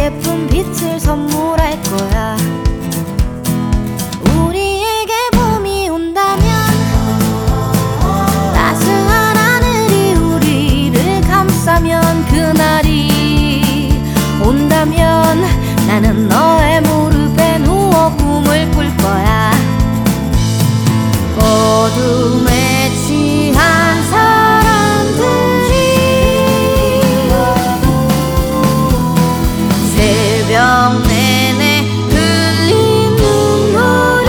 예쁜 빛을 선물할 거야. 우리에게 봄이 온다면 따스한 하늘이 우리를 감싸면, 그날이 온다면 나는 너의 무릎에 누워 꿈을 꿀 거야. 어둠에 취한 사람들이 새벽 내내 흘린 눈물이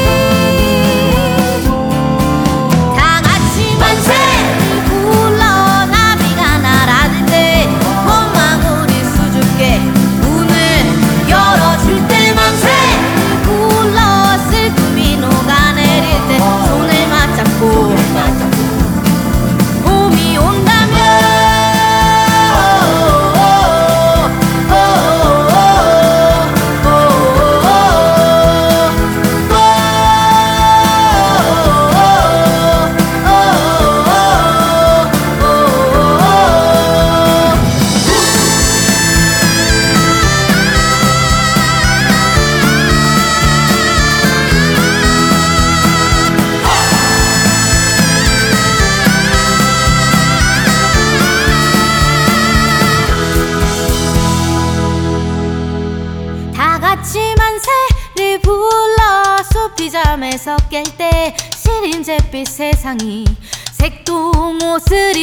다 같이 만세를 불러. 나비가 날아들 때 봄망울이 수줍게 문을 열어줄 때 만세를 불러. 슬픔이 녹아내릴 때 손을 맞잡고 봄이 온다면 같이 만세를 불러. 숲이 잠에서 깰 때 시린 잿빛 세상이 색동 옷을